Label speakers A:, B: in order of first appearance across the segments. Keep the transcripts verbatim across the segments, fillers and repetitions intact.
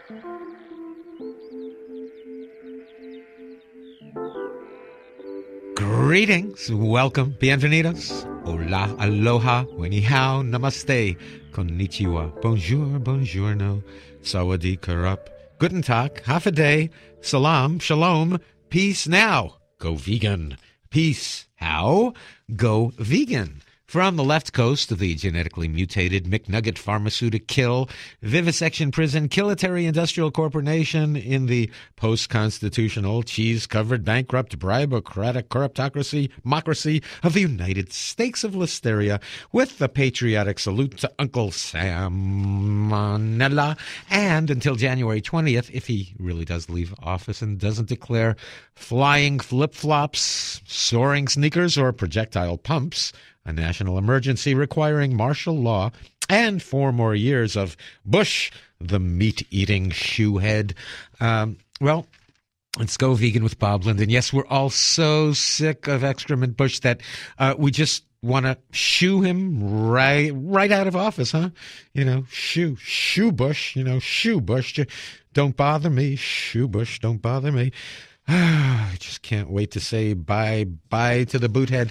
A: Greetings, welcome, bienvenidos, hola, aloha, wenihao, namaste, konnichiwa, bonjour, buongiorno, sawadee karup, guten tag, half a day, salam, shalom, peace now, go vegan. Peace, how? Go vegan. From the left coast of the genetically mutated McNugget pharmaceutical kill, vivisection prison, kilitary industrial corporation in the post-constitutional, cheese-covered, bankrupt, bribocratic corruptocracy, democracy of the United States of Listeria, with the patriotic salute to Uncle Sam Manella, and until January twentieth, if he really does leave office and doesn't declare flying flip-flops, soaring sneakers, or projectile pumps, a national emergency requiring martial law, and four more years of Bush, the meat-eating shoehead. Um, well, let's go vegan with Bob Linden. Yes, we're all so sick of excrement Bush that uh, we just want to shoo him right right out of office, huh? You know, shoo, shoo Bush, you know, shoo Bush. Don't bother me, shoo Bush, don't bother me. I just can't wait to say bye-bye to the boothead.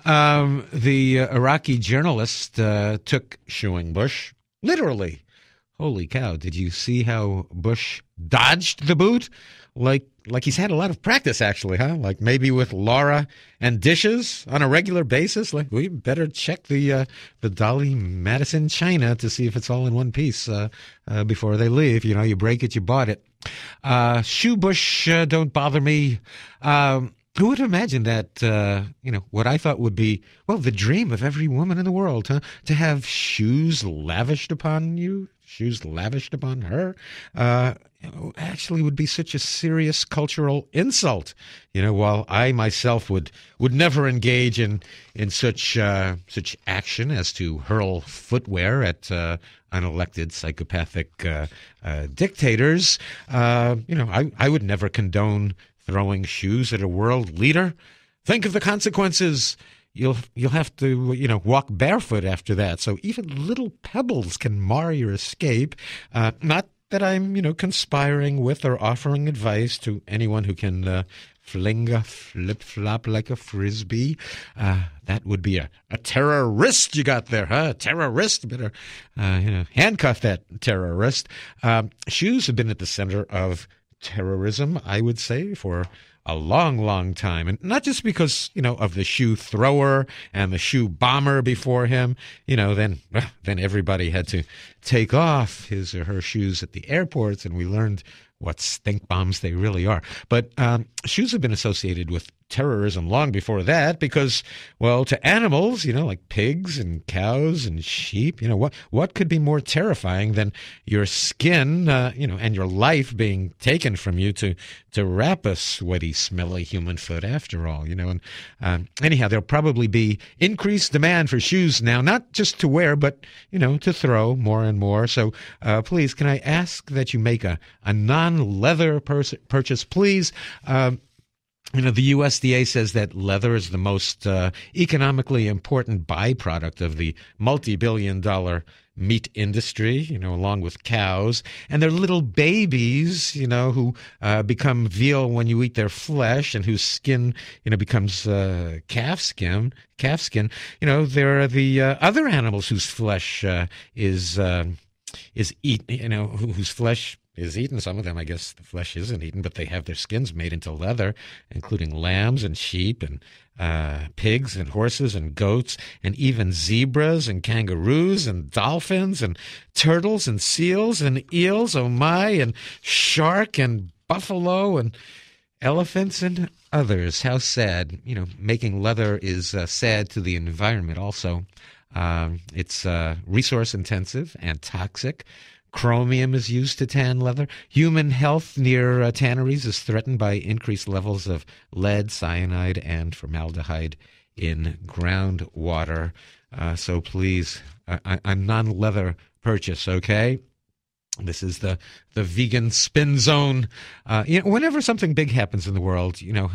A: Um, the uh, Iraqi journalist uh, took shooing Bush literally. Holy cow, did you see how Bush dodged the boot? Like like he's had a lot of practice, actually, huh? Like maybe with Laura and dishes on a regular basis. Like we better check the uh, the Dolly Madison china to see if it's all in one piece uh, uh, before they leave. You know, you break it, you bought it. Uh, shoe Bush, uh, don't bother me. Um, who would imagine that, uh, you know, what I thought would be, well, the dream of every woman in the world, huh? To have shoes lavished upon you, shoes lavished upon her, uh, actually would be such a serious cultural insult. You know, while I myself would, would never engage in, in such, uh, such action as to hurl footwear at, uh, unelected psychopathic, uh, uh, dictators, uh, you know, I, I would never condone throwing shoes at a world leader. Think of the consequences. You'll you'll have to, you know, walk barefoot after that. So even little pebbles can mar your escape. Uh, not that I'm, you know, conspiring with or offering advice to anyone who can uh, fling a flip-flop like a frisbee. Uh, that would be a, a terrorist you got there, huh? A terrorist. Better, uh, you know, handcuff that terrorist. Um, shoes have been at the center of terrorism, I would say, for a long, long time. And not just because, you know, of the shoe thrower and the shoe bomber before him. You know, then then everybody had to take off his or her shoes at the airports, and we learned what stink bombs they really are. But um, shoes have been associated with terrorism long before that because, well, to animals, you know, like pigs and cows and sheep, you know, what what could be more terrifying than your skin, uh, you know, and your life being taken from you to to wrap a sweaty, smelly human foot after all, you know. And um, anyhow, there'll probably be increased demand for shoes now, not just to wear, but, you know, to throw more and more. So uh, please, can I ask that you make a, a non-leather pers- purchase, please? Um, You know, the U S D A says that leather is the most uh, economically important byproduct of the multi-billion dollar meat industry, you know, along with cows. And they're little babies, you know, who uh, become veal when you eat their flesh and whose skin, you know, becomes uh, calf skin. Calf skin. You know, there are the uh, other animals whose flesh uh, is uh, is eat, you know, whose flesh is eaten. Some of them, I guess, the flesh isn't eaten, but they have their skins made into leather, including lambs and sheep and uh, pigs and horses and goats and even zebras and kangaroos and dolphins and turtles and seals and eels, oh my, and shark and buffalo and elephants and others. How sad. You know, making leather is uh, sad to the environment also. Um, it's uh, resource intensive and toxic. Chromium is used to tan leather. Human health near uh, tanneries is threatened by increased levels of lead, cyanide, and formaldehyde in groundwater. Uh, so please, a, a non-leather purchase, okay? This is the, the vegan spin zone. Uh, you know, whenever something big happens in the world, you know,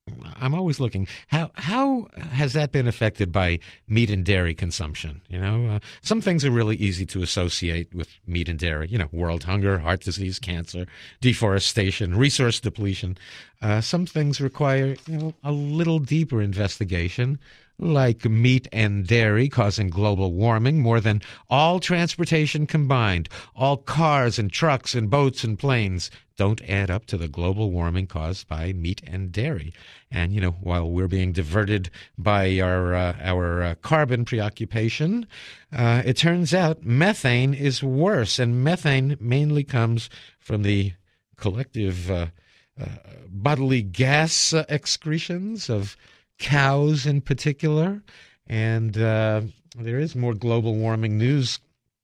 A: I'm always looking. How how has that been affected by meat and dairy consumption? You know, uh, some things are really easy to associate with meat and dairy. You know, world hunger, heart disease, cancer, deforestation, resource depletion. Uh, some things require, you know, a little deeper investigation, like meat and dairy causing global warming more than all transportation combined. All cars and trucks and boats and planes don't add up to the global warming caused by meat and dairy. And, you know, while we're being diverted by our uh, our uh, carbon preoccupation, uh, it turns out methane is worse. And methane mainly comes from the collective uh, uh, bodily gas uh, excretions of cows in particular. And uh, there is more global warming news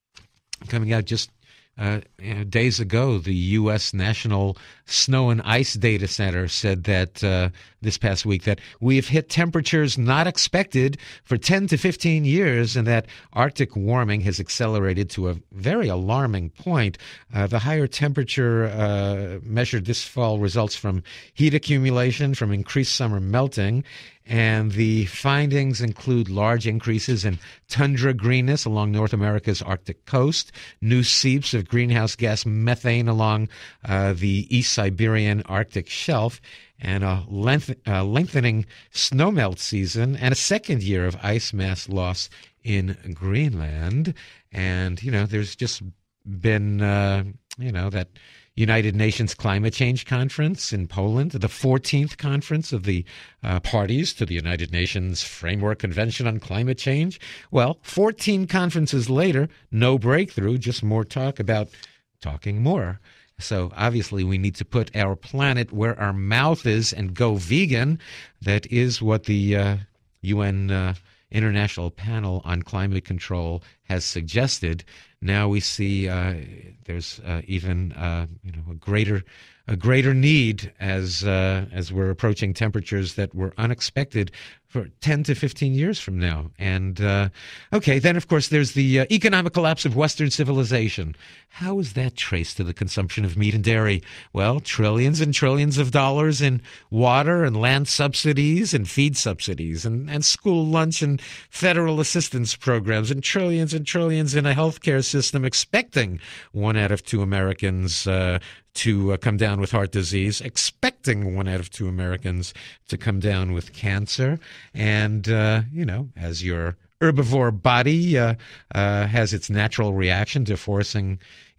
A: coming out just Uh, you know, days ago. The U S National Snow and Ice Data Center said that uh, this past week that we have hit temperatures not expected for ten to fifteen years, and that Arctic warming has accelerated to a very alarming point. Uh, the higher temperature uh, measured this fall results from heat accumulation from increased summer melting. And the findings include large increases in tundra greenness along North America's Arctic coast, new seeps of greenhouse gas methane along uh, the East Siberian Arctic shelf, and a length, uh, lengthening snowmelt season, and a second year of ice mass loss in Greenland. And, you know, there's just been, uh, you know, that United Nations Climate Change Conference in Poland, the fourteenth conference of the uh, parties to the United Nations Framework Convention on Climate Change. Well, fourteen conferences later, no breakthrough, just more talk about talking more. So obviously we need to put our planet where our mouth is and go vegan. That is what the uh, U N uh, International Panel on Climate Control has suggested. Now we see uh, there's uh, even uh, you know a greater a greater need as uh, as we're approaching temperatures that were unexpected for ten to fifteen years from now. And uh, okay, then of course there's the uh, economic collapse of Western civilization. How is that traced to the consumption of meat and dairy? Well, trillions and trillions of dollars in water and land subsidies and feed subsidies and, and school lunch and federal assistance programs, and trillions and trillions in a healthcare system expecting one out of two Americans uh, to uh, come down with heart disease, expecting one out of two Americans to come down with cancer. And, uh, you know, as your herbivore body uh, uh, has its natural reaction to forcing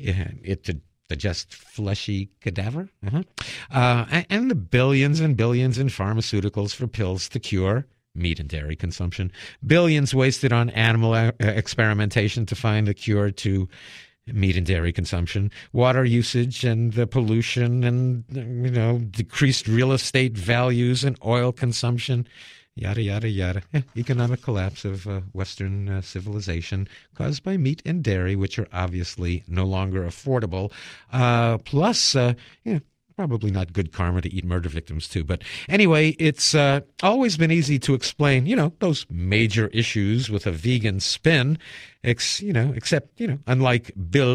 A: it to digest fleshy cadaver. Uh-huh. Uh, and the billions and billions in pharmaceuticals for pills to cure meat and dairy consumption. Billions wasted on animal uh, experimentation to find a cure to meat and dairy consumption, water usage and the pollution and, you know, decreased real estate values and oil consumption, yada, yada, yada. Eh, economic collapse of uh, Western uh, civilization caused by meat and dairy, which are obviously no longer affordable. Uh, plus, uh, you know, probably not good karma to eat murder victims, too. But anyway, it's uh, always been easy to explain, you know, those major issues with a vegan spin, ex, you know, except, you know, unlike Bill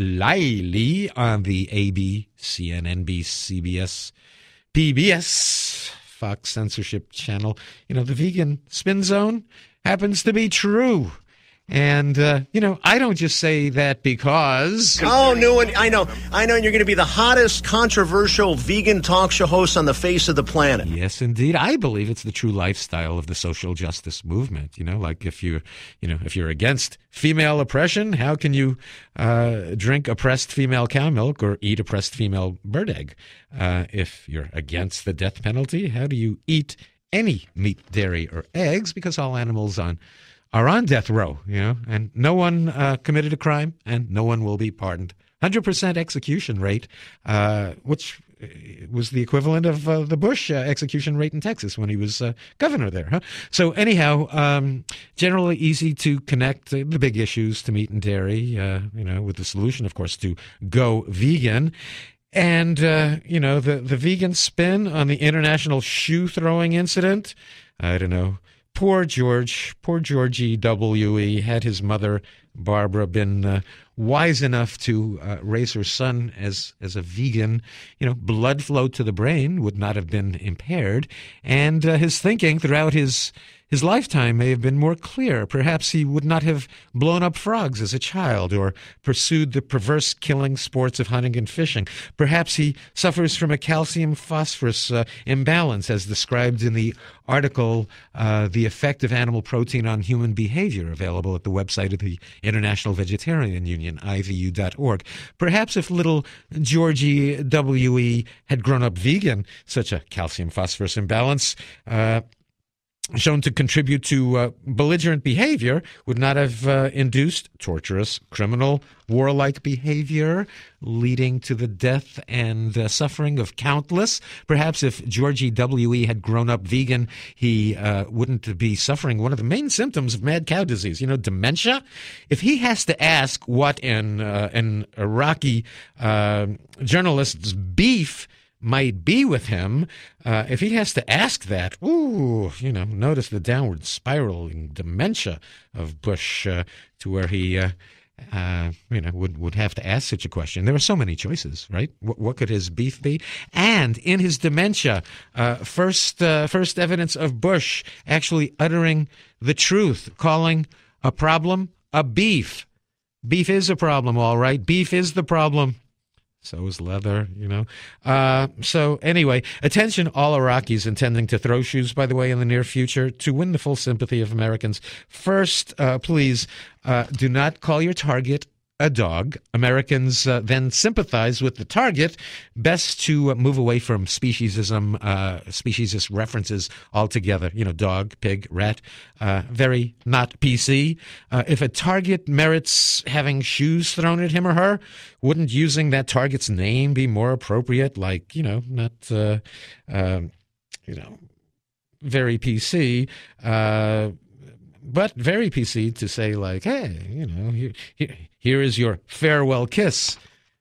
A: O'Reilly on the A B C, N B C, C B S, P B S, Fox censorship channel, you know, the vegan spin zone happens to be true. And, uh, you know, I don't just say that because...
B: Oh, Newman, I know. I know you're going to be the hottest, controversial vegan talk show host on the face of the planet.
A: Yes, indeed. I believe it's the true lifestyle of the social justice movement. You know, like if you're, you know, if you're against female oppression, how can you uh, drink oppressed female cow milk or eat oppressed female bird egg? Uh, if you're against the death penalty, how do you eat any meat, dairy, or eggs? Because all animals on... are on death row, you know, and no one uh, committed a crime and no one will be pardoned. one hundred percent execution rate, uh, which was the equivalent of uh, the Bush uh, execution rate in Texas when he was uh, governor there. Huh? So anyhow, um, generally easy to connect uh, the big issues to meat and dairy, uh, you know, with the solution, of course, to go vegan. And, uh, you know, the, the vegan spin on the international shoe throwing incident, I don't know, poor George, poor Georgie W E, had his mother, Barbara, been uh, wise enough to uh, raise her son as as a vegan, you know, blood flow to the brain would not have been impaired, and uh, his thinking throughout his his lifetime may have been more clear. Perhaps he would not have blown up frogs as a child or pursued the perverse killing sports of hunting and fishing. Perhaps he suffers from a calcium-phosphorus uh, imbalance, as described in the article, uh, The Effect of Animal Protein on Human Behavior, available at the website of the International Vegetarian Union, I V U dot org. Perhaps if little Georgie W E had grown up vegan, such a calcium-phosphorus imbalance uh, shown to contribute to uh, belligerent behavior would not have uh, induced torturous, criminal, warlike behavior, leading to the death and uh, suffering of countless. Perhaps if Georgie W E had grown up vegan, he uh, wouldn't be suffering one of the main symptoms of mad cow disease, you know, dementia. If he has to ask what an, uh, an Iraqi uh, journalist's beef might be with him, uh, if he has to ask that, ooh, you know, notice the downward spiraling dementia of Bush uh, to where he, uh, uh, you know, would, would have to ask such a question. There are so many choices, right? What, what could his beef be? And in his dementia, uh, first, uh, first evidence of Bush actually uttering the truth, calling a problem a beef. Beef is a problem, all right. Beef is the problem. So is leather, you know. Uh, so anyway, attention all Iraqis intending to throw shoes, by the way, in the near future, to win the full sympathy of Americans. First, uh, please uh, do not call your target a dog. Americans uh, then sympathize with the target. Best to uh, move away from speciesism, uh, speciesist references altogether. You know, dog, pig, rat. Uh, very not P C. Uh, if a target merits having shoes thrown at him or her, wouldn't using that target's name be more appropriate? Like, you know, not, uh, uh, you know, very P C. Uh, But very P C to say, like, hey, you know, here, here, here is your farewell kiss,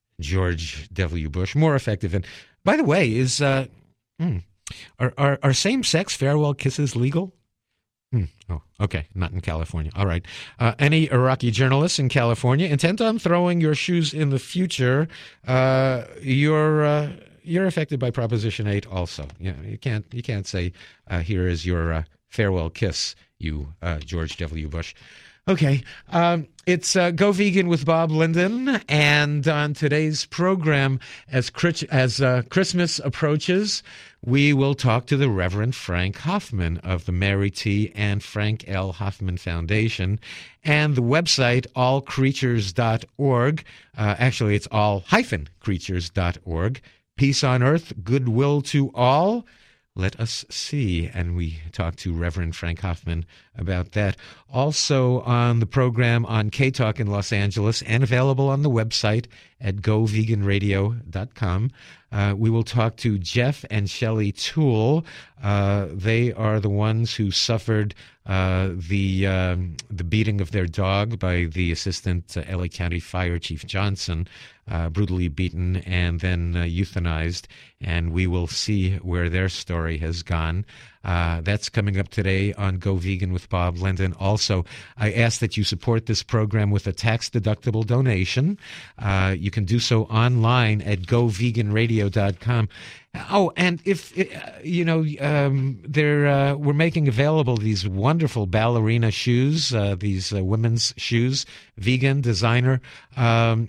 A: George W. Bush. More effective. And by the way, is uh, mm, are, are are same-sex farewell kisses legal? Hmm. Oh, okay. Not in California. All right. Uh, any Iraqi journalists in California intent on throwing your shoes in the future, uh, you're uh, you're affected by Proposition eight also. You know, you can't you can't say uh, here is your uh, farewell kiss, you, uh, George W. Bush. Okay, um, it's uh, Go Vegan with Bob Linden, and on today's program, as as uh, Christmas approaches, we will talk to the Reverend Frank Hoffman of the Mary T. and Frank L. Hoffman Foundation, and the website all creatures dot org. Uh, actually, it's all creatures dot org. Peace on earth, goodwill to all. Let us see. And we talked to Reverend Frank Hoffman about that. Also on the program on K-Talk in Los Angeles and available on the website at go vegan radio dot com. Uh, we will talk to Jeff and Shelley Toole. Uh, they are the ones who suffered uh, the um, the beating of their dog by the assistant uh, L A County Fire Chief Johnson, uh, brutally beaten and then uh, euthanized. And we will see where their story has gone. Uh, that's coming up today on Go Vegan with Bob Linden. Also, I ask that you support this program with a tax-deductible donation. Uh, you can do so online at go vegan radio dot com. Oh, and if, uh, you know, um, they're, uh, we're making available these wonderful ballerina shoes, uh, these uh, women's shoes, vegan, designer. Um,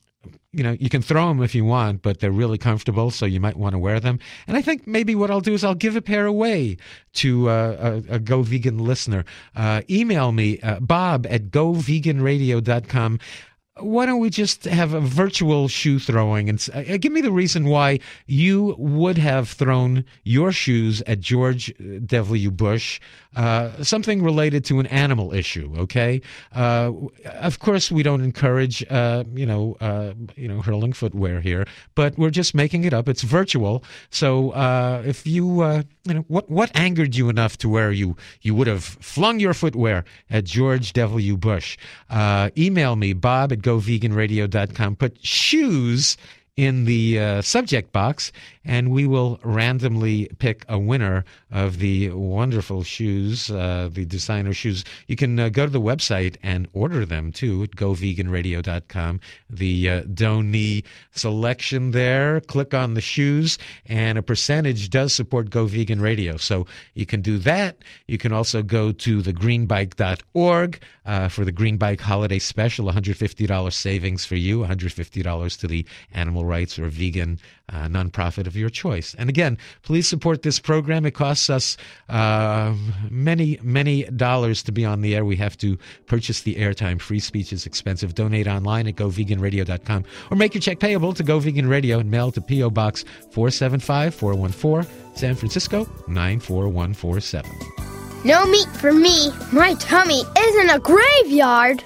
A: You know, you can throw them if you want, but they're really comfortable, so you might want to wear them. And I think maybe what I'll do is I'll give a pair away to uh, a, a Go Vegan listener. Uh, email me, uh, bob at go vegan radio dot com. Why don't we just have a virtual shoe throwing and uh, give me the reason why you would have thrown your shoes at George W. Bush, uh, something related to an animal issue, okay? Uh, of course, we don't encourage, uh, you know, uh, you know, hurling footwear here, but we're just making it up. It's virtual. So uh, if you, uh, you know, what, what angered you enough to where you, you would have flung your footwear at George W. Bush? Uh, email me, bob at go vegan radio dot com. Put shoes in the uh, subject box, and we will randomly pick a winner of the wonderful shoes, uh, the designer shoes. You can uh, go to the website and order them, too, at go vegan radio dot com. The uh, Donee selection there. Click on the shoes, and a percentage does support Go Vegan Radio. So you can do that. You can also go to the green bike dot org uh, for the Green Bike Holiday Special, one hundred fifty dollars savings for you, one hundred fifty dollars to the animal rights or vegan uh, nonprofit of your choice. And again, please support this program. It costs us uh, many, many dollars to be on the air. We have to purchase the airtime. Free speech is expensive. Donate online at go vegan radio dot com or make your check payable to Go Vegan Radio and mail to P O Box four seven five, four one four, San Francisco nine four one four seven.
C: No meat for me. My tummy isn't a graveyard.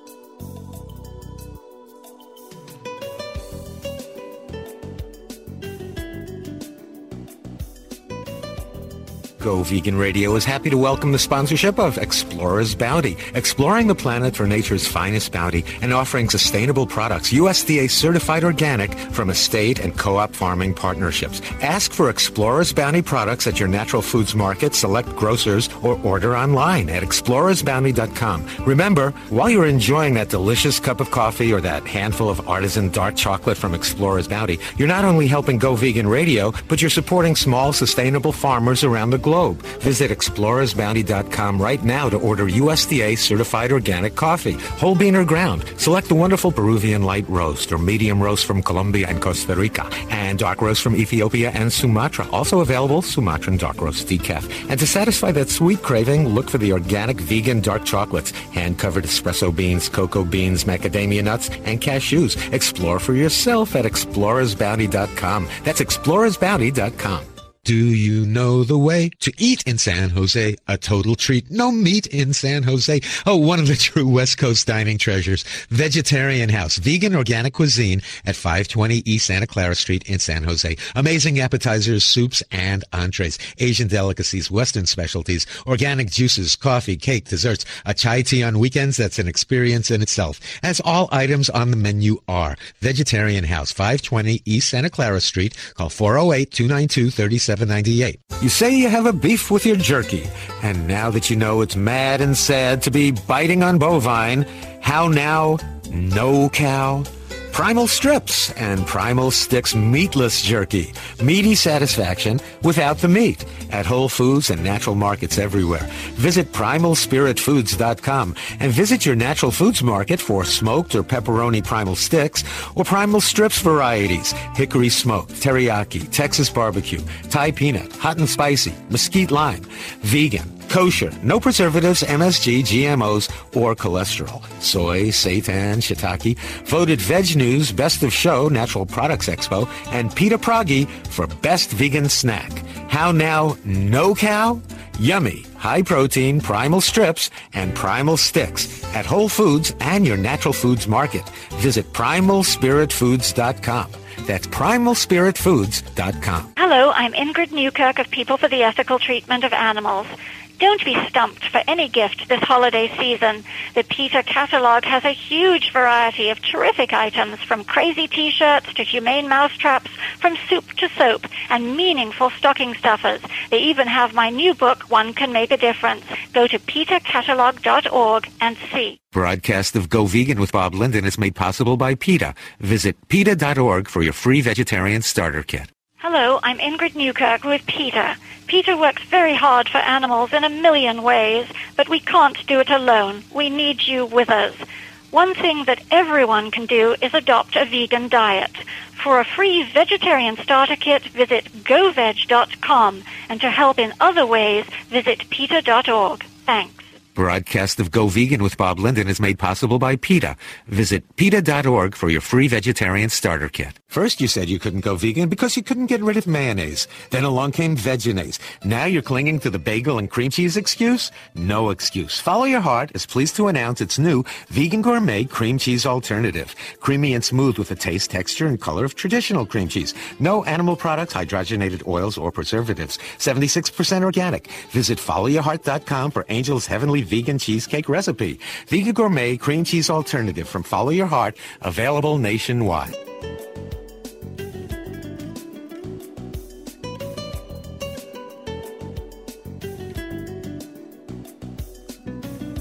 D: Go Vegan Radio is happy to welcome the sponsorship of Explorer's Bounty, exploring the planet for nature's finest bounty and offering sustainable products, U S D A certified organic from estate and co-op farming partnerships. Ask for Explorer's Bounty products at your natural foods market, select grocers, or order online at explorers bounty dot com. Remember, while you're enjoying that delicious cup of coffee or that handful of artisan dark chocolate from Explorer's Bounty, you're not only helping Go Vegan Radio, but you're supporting small, sustainable farmers around the globe. Globe. Visit explorers bounty dot com right now to order U S D A certified organic coffee, whole bean or ground. Select the wonderful Peruvian light roast or medium roast from Colombia and Costa Rica, and dark roast from Ethiopia and Sumatra. Also available, Sumatran dark roast decaf. And to satisfy that sweet craving, look for the organic vegan dark chocolates, hand-covered espresso beans, cocoa beans, macadamia nuts, and cashews. Explore for yourself at explorers bounty dot com. That's explorers bounty dot com.
A: Do you know the way to eat in San Jose? A total treat. No meat in San Jose. Oh, one of the true West Coast dining treasures. Vegetarian House. Vegan organic cuisine at five twenty East Santa Clara Street in San Jose. Amazing appetizers, soups, and entrees. Asian delicacies, Western specialties, organic juices, coffee, cake, desserts. A chai tea on weekends. That's an experience in itself. As all items on the menu are. Vegetarian House. five twenty East Santa Clara Street. Call four oh eight, two nine two, three seven ninety-eight.
D: You say you have a beef with your jerky, and now that you know it's mad and sad to be biting on bovine, how now? No cow? Primal Strips and Primal Sticks meatless jerky. Meaty satisfaction without the meat at Whole Foods and natural markets everywhere. Visit primal spirit foods dot com and visit your natural foods market for smoked or pepperoni Primal Sticks or Primal Strips varieties. Hickory smoked, teriyaki, Texas barbecue, Thai peanut, hot and spicy, mesquite lime, vegan, kosher, no preservatives, M S G, G M Os, or cholesterol. Soy, seitan, shiitake. Voted Veg News Best of Show, Natural Products Expo, and PETA Pragi for Best Vegan Snack. How now? No cow? Yummy, high-protein Primal Strips and Primal Sticks at Whole Foods and your natural foods market. Visit primal spirit foods dot com. That's primal spirit foods dot com.
E: Hello, I'm Ingrid Newkirk of People for the Ethical Treatment of Animals. Don't be stumped for any gift this holiday season. The PETA catalog has a huge variety of terrific items, from crazy T-shirts to humane mousetraps, from soup to soap, and meaningful stocking stuffers. They even have my new book, One Can Make a Difference. Go to peta catalog dot org and see.
D: Broadcast of Go Vegan with Bob Linden is made possible by PETA. Visit peta dot org for your free vegetarian starter kit.
E: Hello, I'm Ingrid Newkirk with PETA. PETA works very hard for animals in a million ways, but we can't do it alone. We need you with us. One thing that everyone can do is adopt a vegan diet. For a free vegetarian starter kit, visit go veg dot com, and to help in other ways, visit peta dot org. Thanks.
D: Broadcast of Go Vegan with Bob Linden is made possible by PETA. Visit peta dot org for your free vegetarian starter kit. First you said you couldn't go vegan because you couldn't get rid of mayonnaise. Then along came Vegenaise. Now you're clinging to the bagel and cream cheese excuse? No excuse. Follow Your Heart is pleased to announce its new Vegan Gourmet Cream Cheese Alternative. Creamy and smooth with the taste, texture, and color of traditional cream cheese. No animal products, hydrogenated oils, or preservatives. seventy-six percent organic. Visit follow your heart dot com for Angel's Heavenly Vegan Cheesecake Recipe. Vegan Gourmet Cream Cheese Alternative from Follow Your Heart, available nationwide.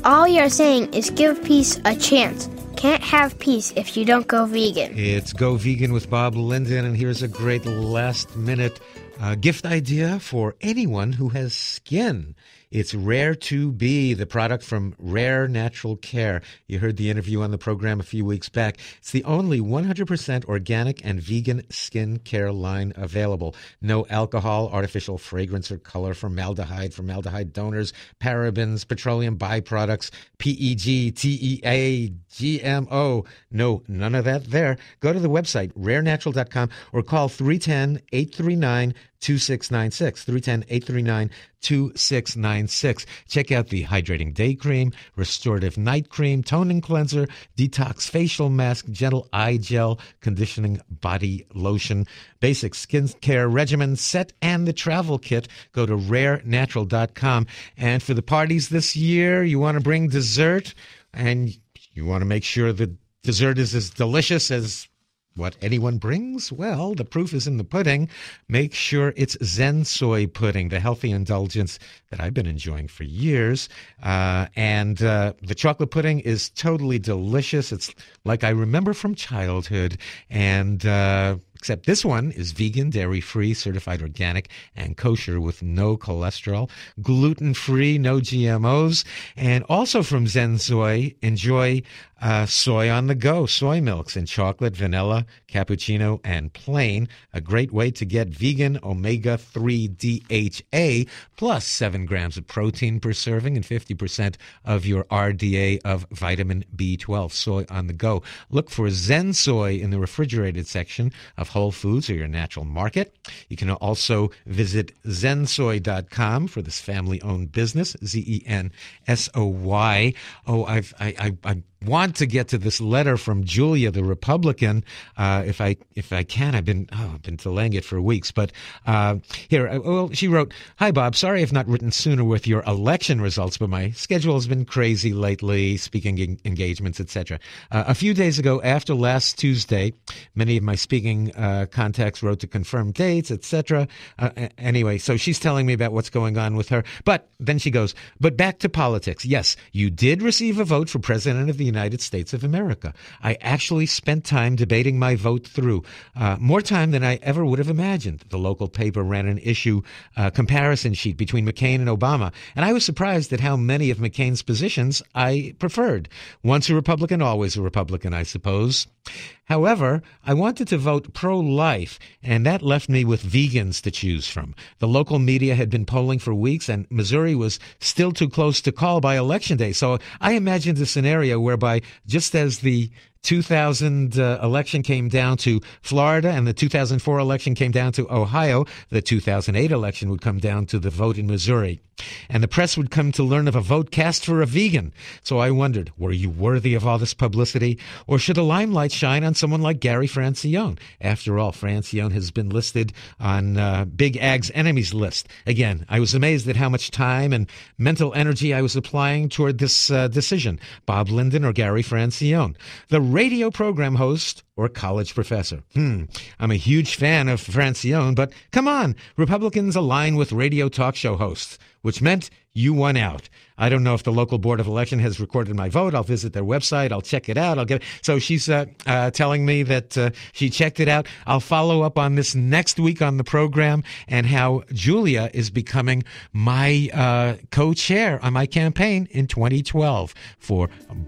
C: all you're saying is give peace a chance. Can't have peace if you don't go vegan.
A: It's Go Vegan with Bob Linden, and here's a great last-minute uh, gift idea for anyone who has skin. It's Rare to Be, the product from Rare Natural Care. You heard the interview on the program a few weeks back. It's the only one hundred percent organic and vegan skin care line available. No alcohol, artificial fragrance or color, formaldehyde, formaldehyde donors, parabens, petroleum byproducts, P E G, T E A, G M O. No, none of that there. Go to the website, rare natural dot com, or call three one zero, eight three nine, two six nine six, three one zero, eight three nine, two six nine six. Check out the Hydrating Day Cream, Restorative Night Cream, Toning Cleanser, Detox Facial Mask, Gentle Eye Gel, Conditioning Body Lotion, Basic Skin Care Regimen Set, and the Travel Kit. Go to rare natural dot com. And for the parties this year, you want to bring dessert, and you want to make sure the dessert is as delicious as what anyone brings? Well, the proof is in the pudding. Make sure it's Zen Soy pudding, the healthy indulgence that I've been enjoying for years. Uh, and uh, the chocolate pudding is totally delicious. It's like I remember from childhood. And uh, except this one is vegan, dairy-free, certified organic, and kosher with no cholesterol, gluten-free, no G M Os. And also from Zen Soy, enjoy uh, soy on the go, soy milks in chocolate, vanilla, cappuccino, and plain. A great way to get vegan omega three D H A plus seven grams of protein per serving and fifty percent of your R D A of vitamin B twelve. Soy on the go. Look for Zen Soy in the refrigerated section of Whole Foods or your natural market. You can also visit zen soy dot com for this family-owned business, Z E N S O Y. Oh, I've, I, I, I want to get to this letter from Julia, the Republican, uh, if I if I can. I've been oh, I've been delaying it for weeks, but uh, here, uh, well, she wrote, "Hi Bob, sorry I've not written sooner with your election results, but my schedule has been crazy lately, speaking en- engagements, et cetera. Uh, a few days ago, after last Tuesday, many of my speaking uh, contacts wrote to confirm dates, et cetera. Uh, anyway, so she's telling me about what's going on with her, but then she goes, but back to politics. Yes, you did receive a vote for president of the United States of America. I actually spent time debating my vote through, uh, more time than I ever would have imagined. The local paper ran an issue uh, comparison sheet between McCain and Obama, and I was surprised at how many of McCain's positions I preferred. Once a Republican, always a Republican, I suppose. However, I wanted to vote pro-life, and that left me with vegans to choose from. The local media had been polling for weeks, and Missouri was still too close to call by Election Day. So I imagined a scenario whereby, just as the two thousand uh, election came down to Florida and the two thousand four election came down to Ohio, the two thousand eight election would come down to the vote in Missouri. And the press would come to learn of a vote cast for a vegan. So I wondered, were you worthy of all this publicity? Or should a limelight shine on someone like Gary Francione? After all, Francione has been listed on uh, Big Ag's enemies list. Again, I was amazed at how much time and mental energy I was applying toward this uh, decision. Bob Linden or Gary Francione? The radio program host or college professor? Hmm, I'm a huge fan of Francione, but come on, Republicans align with radio talk show hosts, which meant you won out. I don't know if the local board of election has recorded my vote. I'll visit their website. I'll check it out. I'll get it. So she's uh, uh, telling me that uh, she checked it out. I'll follow up on this next week on the program and how Julia is becoming my uh, co-chair on my campaign in twenty twelve for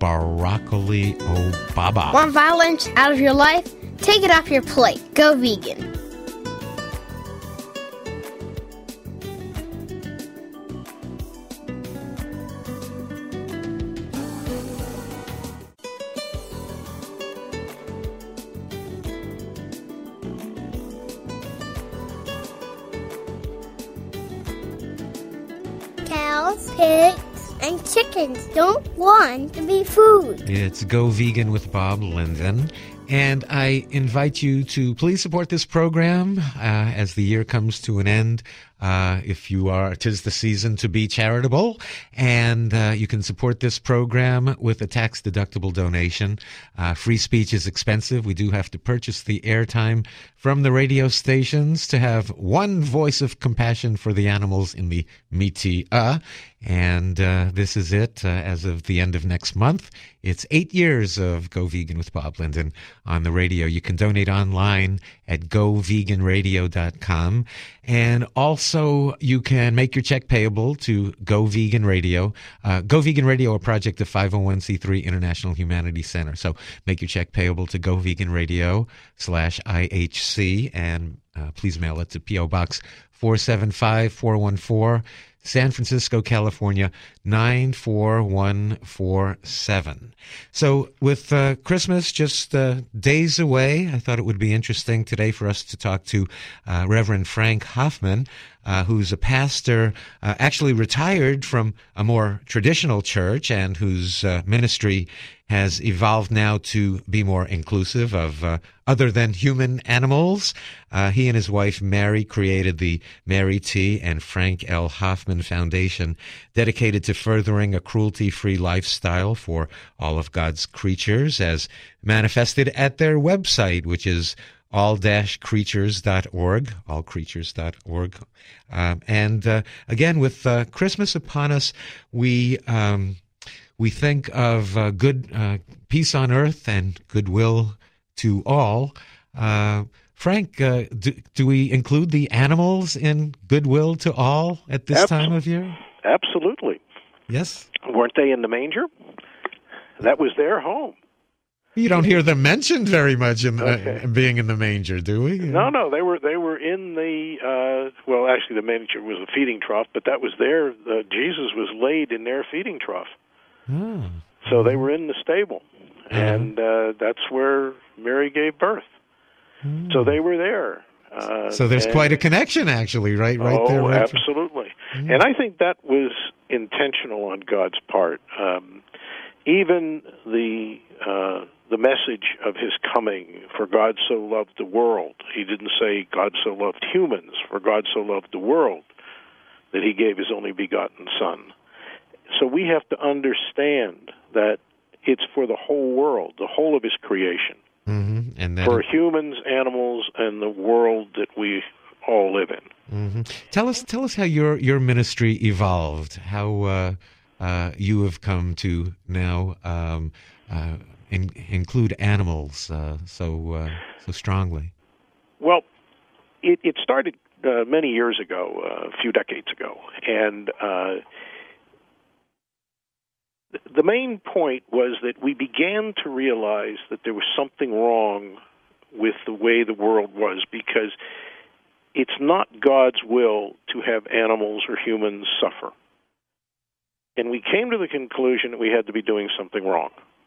A: Broccoli Obama.
C: Want violence out of your life? Take it off your plate. Go vegan. Cows, pigs, and chickens don't want to be food.
A: It's Go Vegan with Bob Linden. And I invite you to please support this program uh, as the year comes to an end. Uh, if you are, 'tis the season to be charitable, and uh, you can support this program with a tax-deductible donation. Uh, free speech is expensive. We do have to purchase the airtime from the radio stations to have one voice of compassion for the animals in the media. And uh, this is it uh, as of the end of next month. It's eight years of Go Vegan with Bob Linden on the radio. You can donate online at go vegan radio dot com. And also, you can make your check payable to Go Vegan Radio. Uh, Go Vegan Radio, a project of five oh one c three International Humanities Center. So make your check payable to Go Vegan Radio slash I H C, and uh, please mail it to P O Box four seven five four one four, San Francisco, California, nine four one four seven. So with uh, Christmas just uh, days away, I thought it would be interesting today for us to talk to uh, Reverend Frank Hoffman, uh, who's a pastor, uh, actually retired from a more traditional church, and whose uh, ministry has evolved now to be more inclusive of uh, other than human animals. Uh, he and his wife, Mary, created the Mary T. and Frank L. Hoffman Foundation, dedicated to furthering a cruelty-free lifestyle for all of God's creatures, as manifested at their website, which is all dash creatures dot org, all creatures dot org. Um, and uh, again, with uh, Christmas upon us, we... Um, We think of uh, good uh, peace on earth and goodwill to all. Uh, Frank, uh, do, do we include the animals in goodwill to all at this Absol- time of year?
F: Absolutely.
A: Yes.
F: Weren't they in the manger? That was their home.
A: You don't hear them mentioned very much in
F: okay.
A: uh, being in the manger, do we?
F: No, no, they were they were in the uh, well. Actually, the manger was a feeding trough, but that was their. Uh, Jesus was laid in their feeding trough.
A: Oh.
F: So they were in the stable,
A: uh-huh.
F: and uh, that's where Mary gave birth.
A: Oh.
F: So they were there. Uh,
A: so there's
F: and,
A: quite a connection, actually, right, right
F: oh,
A: there. Right
F: absolutely.
A: Mm.
F: And I think that was intentional on God's part. Um, even the uh, the message of His coming, for God so loved the world. He didn't say God so loved humans, for God so loved the world that He gave His only begotten Son. So we have to understand that it's for the whole world, the whole of His creation,
A: mm-hmm. and then
F: for humans, animals, and the world that we all live in.
A: Mm-hmm. Tell us, tell us how your your ministry evolved. How uh, uh, you have come to now um, uh, in, include animals uh, so uh, so strongly.
F: Well, it, it started uh, many years ago, uh, a few decades ago, and. Uh, The main point was that we began to realize that there was something wrong with the way the world was, because it's not God's will to have animals or humans suffer. And we came to the conclusion that we had to be doing something wrong.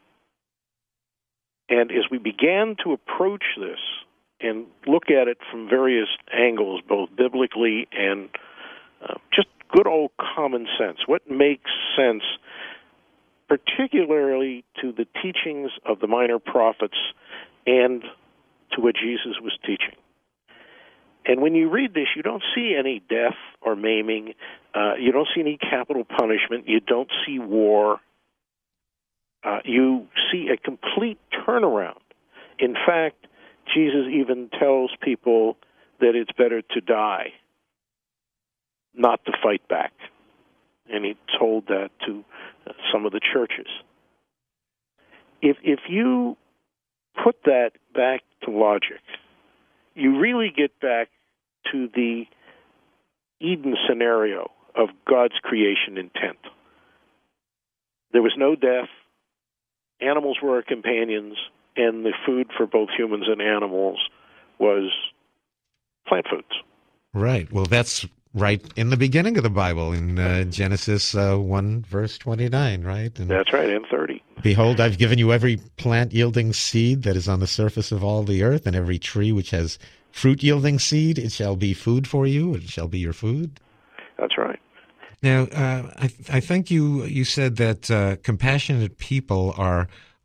F: And as we began to approach this and look at it from various angles, both biblically and uh, just good old common sense, what makes sense particularly to the teachings of the minor prophets and to what Jesus was teaching. And when you read this, you don't see any death or maiming. Uh, you don't see any capital punishment. You don't see war. Uh, you see a complete turnaround. In fact, Jesus even tells people that it's better to die, not to fight back. And he told that to uh, some of the churches. If if you put that back to logic, you really get back to the Eden scenario of God's creation intent. There was no death, animals were our companions, and the food for both humans and animals was plant foods.
A: Right. Well, that's right in the beginning of the Bible, in uh, Genesis uh, one, verse twenty-nine, right? And
F: that's right, and thirty.
A: Behold, I've given you every plant-yielding seed that is on the surface of all the earth, and every tree which has fruit-yielding seed, it shall be food for you, it shall be your food.
F: That's right.
A: Now, uh, I, I think you you said that uh, compassionate people are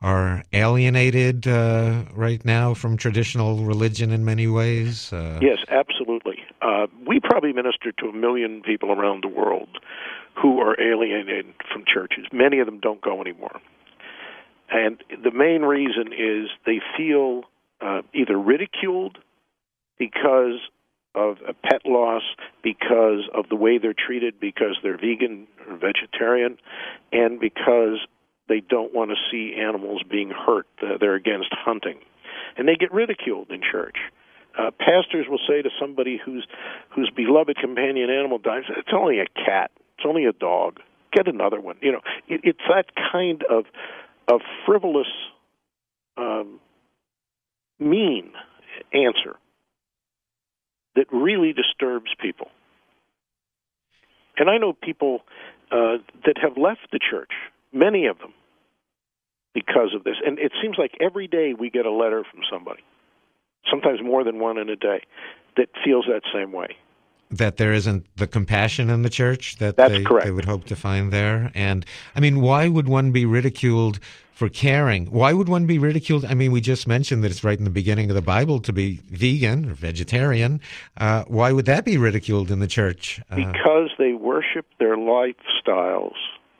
A: are alienated uh, right now from traditional religion in many ways? Uh,
F: yes, absolutely. Uh, we probably minister to a million people around the world who are alienated from churches. Many of them don't go anymore. And the main reason is they feel uh, either ridiculed because of a pet loss, because of the way they're treated, because they're vegan or vegetarian, and because they don't want to see animals being hurt. Uh, they're against hunting. And they get ridiculed in church. Uh, pastors will say to somebody whose whose beloved companion animal dies, it's only a cat, it's only a dog, get another one. You know, it, it's that kind of of frivolous, um, mean answer that really disturbs people. And I know people uh, that have left the church, many of them, because of this. And it seems like every day we get a letter from somebody, sometimes more than one in a day, that feels that same way.
A: That there isn't the compassion in the church that
F: That's
A: they,
F: correct.
A: they would hope to find there. And, I mean, why would one be ridiculed for caring? Why would one be ridiculed? I mean, we just mentioned that it's right in the beginning of the Bible to be vegan or vegetarian. Uh, why would that be ridiculed in the church? Uh,
F: Because they worship their lifestyles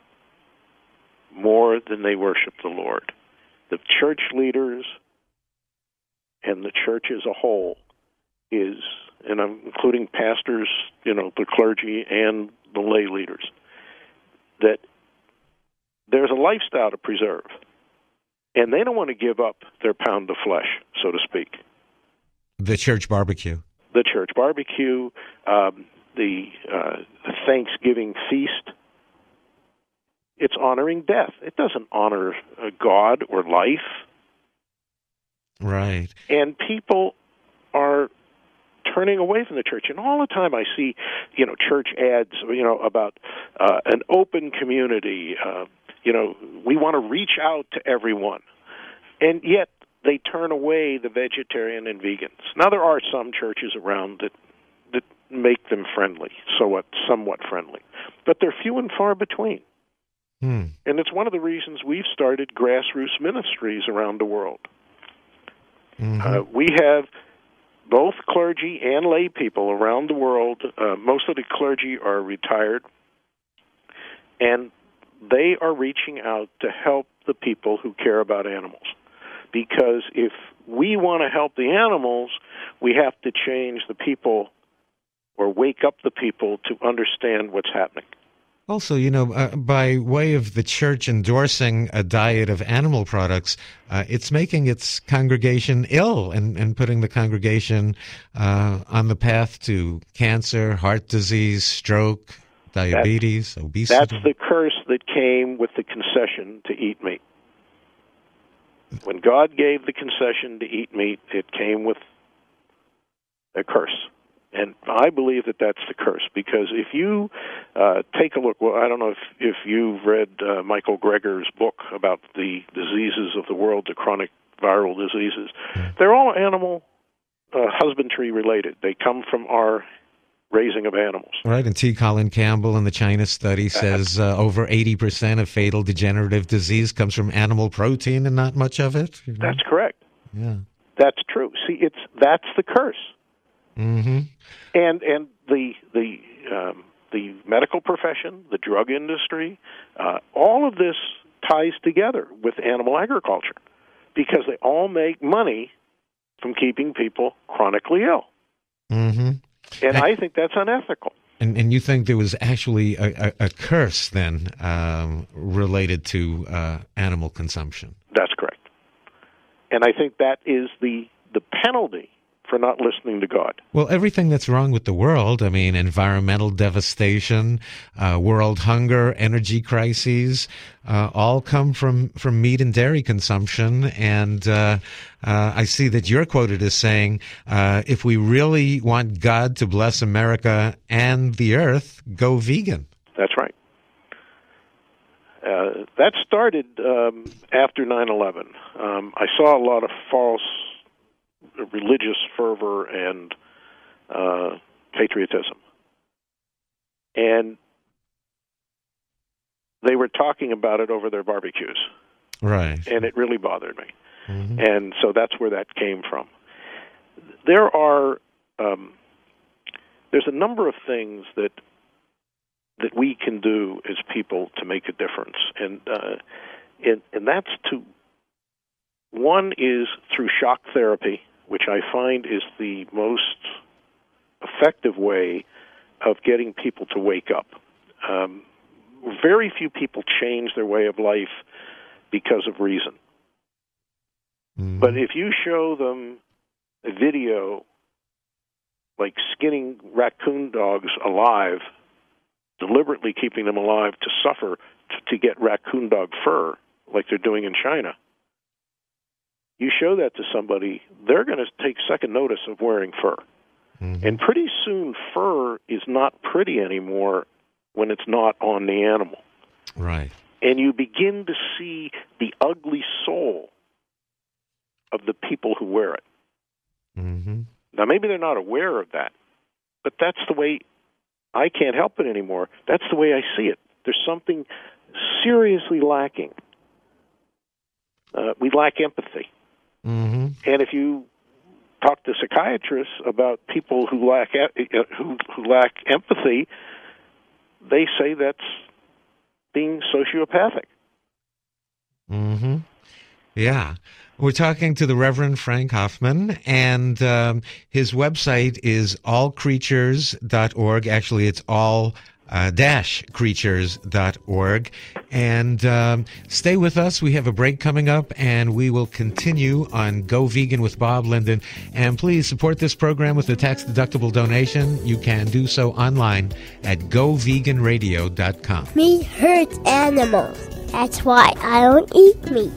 F: more than they worship the Lord. The church leaders and the church as a whole is, and I'm including pastors, you know, the clergy and the lay leaders, that there's a lifestyle to preserve. And they don't want to give up their pound of flesh, so to speak.
A: the church barbecue.
F: The church barbecue, um, the uh, Thanksgiving feast. It's honoring death. It doesn't honor uh, God or life.
A: Right.
F: And people are turning away from the church. And all the time I see, you know, church ads, you know, about uh, an open community. Uh, you know, we want to reach out to everyone. And yet they turn away the vegetarian and vegans. Now, there are some churches around that that make them friendly, somewhat, somewhat friendly. But they're few and far between.
A: Hmm.
F: And it's one of the reasons we've started grassroots ministries around the world.
A: Mm-hmm.
F: Uh, we have both clergy and lay people around the world. Uh, most of the clergy are retired, and they are reaching out to help the people who care about animals. Because if we want to help the animals, we have to change the people or wake up the people to understand what's happening.
A: Also, you know, uh, by way of the church endorsing a diet of animal products, uh, it's making its congregation ill and, and putting the congregation uh, on the path to cancer, heart disease, stroke, diabetes,
F: that's,
A: obesity.
F: That's the curse that came with the concession to eat meat. When God gave the concession to eat meat, it came with a curse. And I believe that that's the curse, because if you uh, take a look, well, I don't know if, if you've read uh, Michael Greger's book about the diseases of the world, the chronic viral diseases. They're all animal uh, husbandry related. They come from our raising of animals.
A: Right, and T. Colin Campbell in the China study says uh, over eighty percent of fatal degenerative disease comes from animal protein and not much of it. You know?
F: That's correct.
A: Yeah.
F: That's true. See, it's that's the curse.
A: Mm-hmm.
F: And and the the um, the medical profession, the drug industry, uh, all of this ties together with animal agriculture, because they all make money from keeping people chronically ill.
A: Mm-hmm.
F: And
A: I,
F: I think that's unethical.
A: And, and you think there was actually a, a, a curse then um, related to uh, animal consumption?
F: That's correct. And I think that is the the penalty for not listening to God.
A: Well, everything that's wrong with the world, I mean, environmental devastation, uh, world hunger, energy crises, uh, all come from, from meat and dairy consumption. And uh, uh, I see that you're quoted as saying, uh, if we really want God to bless America and the earth, go vegan.
F: That's right. Uh, that started um, after nine eleven. Um, I saw a lot of false religious fervor and uh, patriotism. And they were talking about it over their barbecues.
A: Right.
F: And it really bothered me.
A: Mm-hmm.
F: And so that's where that came from. There are, um, there's a number of things that that we can do as people to make a difference. And, uh, and, and that's to, one is through shock therapy, which I find is the most effective way of getting people to wake up. Um, very few people change their way of life because of reason.
A: Mm-hmm.
F: But if you show them a video like skinning raccoon dogs alive, deliberately keeping them alive to suffer to, to get raccoon dog fur, like they're doing in China, you show that to somebody, they're going to take second notice of wearing fur.
A: Mm-hmm.
F: And pretty soon fur is not pretty anymore when it's not on the animal.
A: Right.
F: And you begin to see the ugly soul of the people who wear it.
A: Mm-hmm.
F: Now, maybe they're not aware of that, but that's the way, I can't help it anymore. That's the way I see it. There's something seriously lacking. Uh, we lack empathy.
A: Mm-hmm.
F: And if you talk to psychiatrists about people who lack uh, who, who lack empathy, they say that's being sociopathic.
A: Mm-hmm. Yeah. We're talking to the Reverend Frank Hoffman, and um, his website is all creatures dot org. Actually, it's all uh, dash creatures dot org. And um, stay with us. We have a break coming up, and we will continue on Go Vegan with Bob Linden. And please support this program with a tax-deductible donation. You can do so online at go vegan radio dot com.
C: Meat hurts animals. That's why I don't eat meat.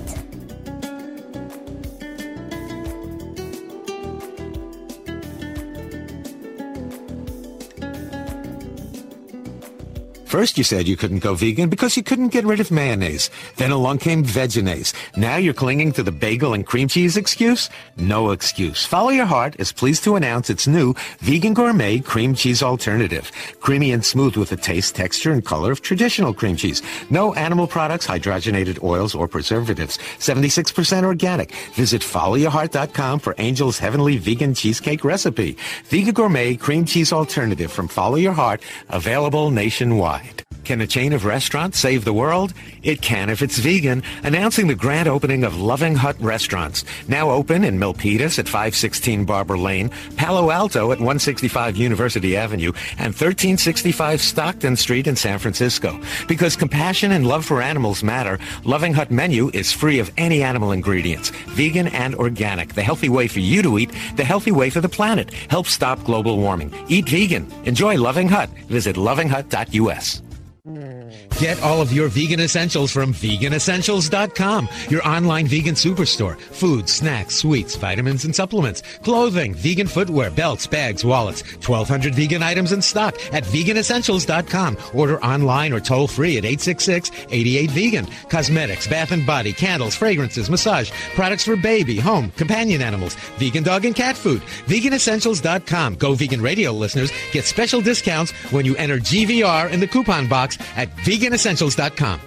D: First you said you couldn't go vegan because you couldn't get rid of mayonnaise. Then along came Vegenaise. Now you're clinging to the bagel and cream cheese excuse? No excuse. Follow Your Heart is pleased to announce its new Vegan Gourmet Cream Cheese Alternative. Creamy and smooth with the taste, texture, and color of traditional cream cheese. No animal products, hydrogenated oils, or preservatives. seventy-six percent organic. Visit follow your heart dot com for Angel's Heavenly Vegan Cheesecake recipe. Vegan Gourmet Cream Cheese Alternative from Follow Your Heart, available nationwide. Can a chain of restaurants save the world? It can if it's vegan. Announcing the grand opening of Loving Hut Restaurants. Now open in Milpitas at five sixteen Barber Lane, Palo Alto at one sixty-five University Avenue, and thirteen sixty-five Stockton Street in San Francisco. Because compassion and love for animals matter, Loving Hut menu is free of any animal ingredients. Vegan and organic. The healthy way for you to eat, the healthy way for the planet. Help stop global warming. Eat vegan. Enjoy Loving Hut. Visit loving hut dot u s.
A: Get all of your vegan essentials from vegan essentials dot com, your online vegan superstore. Food, snacks, sweets, vitamins and supplements, clothing, vegan footwear, belts, bags, wallets. twelve hundred vegan items in stock at vegan essentials dot com. Order online or toll free at eight six six, eight eight, vegan. Cosmetics, bath and body, candles, fragrances, massage, products for baby, home, companion animals, vegan dog and cat food. vegan essentials dot com. Go Vegan Radio listeners get special discounts when you enter G V R in the coupon box at vegan essentials dot com.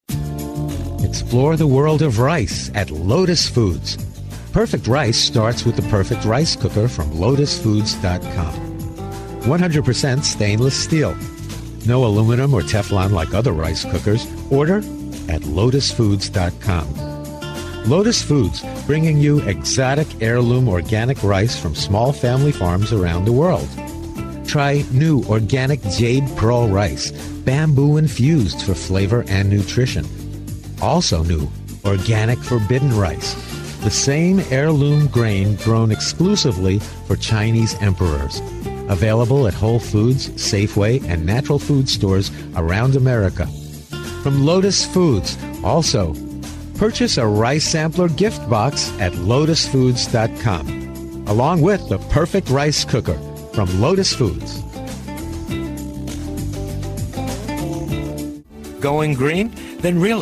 A: Explore the world of rice at Lotus Foods. Perfect rice starts with the perfect rice cooker from lotus foods dot com. one hundred percent stainless steel. No aluminum or Teflon like other rice cookers. Order at lotus foods dot com. Lotus Foods, bringing you exotic heirloom organic rice from small family farms around the world. Try new organic Jade Pearl rice, bamboo infused for flavor and nutrition. Also new, organic Forbidden rice, the same heirloom grain grown exclusively for Chinese emperors. Available at Whole Foods, Safeway, and natural food stores around America. From Lotus Foods, also, purchase a rice sampler gift box at lotus foods dot com, along with the perfect rice cooker from Lotus Foods.
D: Going green? Then really,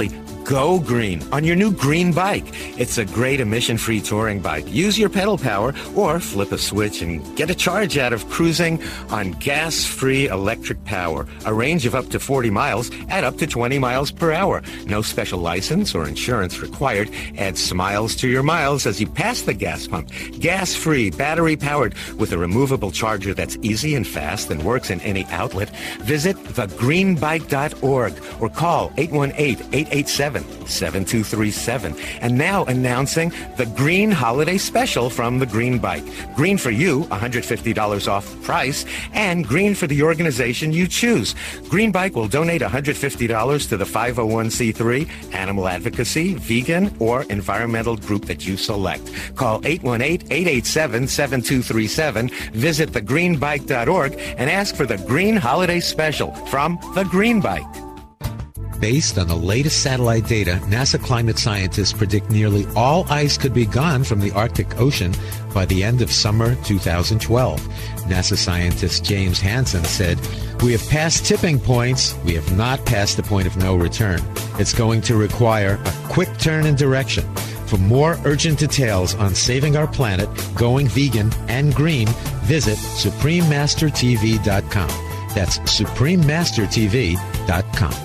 D: Go green on your new green bike. It's a great emission-free touring bike. Use your pedal power or flip a switch and get a charge out of cruising on gas-free electric power. A range of up to forty miles at up to twenty miles per hour. No special license or insurance required. Add smiles to your miles as you pass the gas pump. Gas-free, battery-powered with a removable charger that's easy and fast and works in any outlet. Visit the green bike dot org or call eight one eight, eight eight seven, seven two three seven. And now announcing the Green Holiday Special from the Green Bike. Green for you, one hundred fifty dollars off price, and green for the organization you choose. Green Bike will donate one hundred fifty dollars to the five oh one c three, animal advocacy, vegan, or environmental group that you select. Call eight one eight, eight eight seven, seven two three seven, visit the green bike dot org, and ask for the Green Holiday Special from the Green Bike.
A: Based on the latest satellite data, NASA climate scientists predict nearly all ice could be gone from the Arctic Ocean by the end of summer two thousand twelve. NASA scientist James Hansen said, "We have passed tipping points. We have not passed the point of no return. It's going to require a quick turn in direction." For more urgent details on saving our planet, going vegan and green, visit supreme master t v dot com. That's supreme master t v dot com.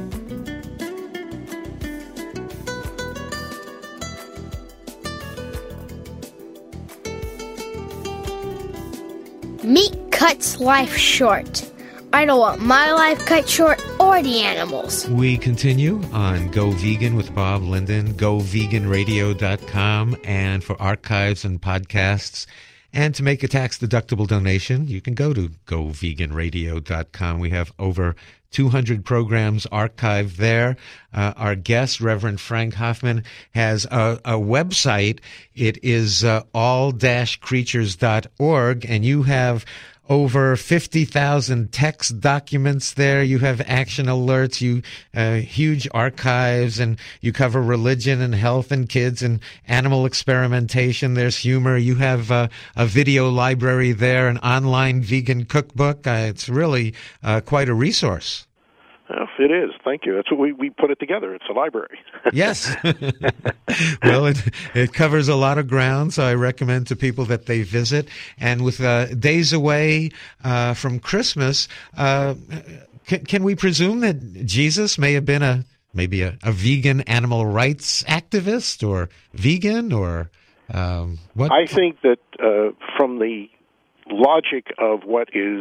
C: Meat cuts life short. I don't want my life cut short or the animals.
A: We continue on Go Vegan with Bob Linden, go vegan radio dot com, and for archives and podcasts. And to make a tax-deductible donation, you can go to go vegan radio dot com. We have over two hundred programs archived there. Uh, our guest, Reverend Frank Hoffman, has a, a website. It is uh, all dash creatures dot org, and you have over fifty thousand text documents there. You have action alerts, you uh, huge archives, and you cover religion and health and kids and animal experimentation. There's humor. You have uh, a video library there, an online vegan cookbook. Uh, it's really uh, quite a resource.
F: Well, it is. Thank you. That's what we, we put it together. It's a library.
A: Yes. Well, it, it covers a lot of ground, so I recommend to people that they visit. And with uh, days away uh, from Christmas, uh, can, can we presume that Jesus may have been a maybe a, a vegan animal rights activist or vegan or um, what?
F: I think that uh, from the logic of what is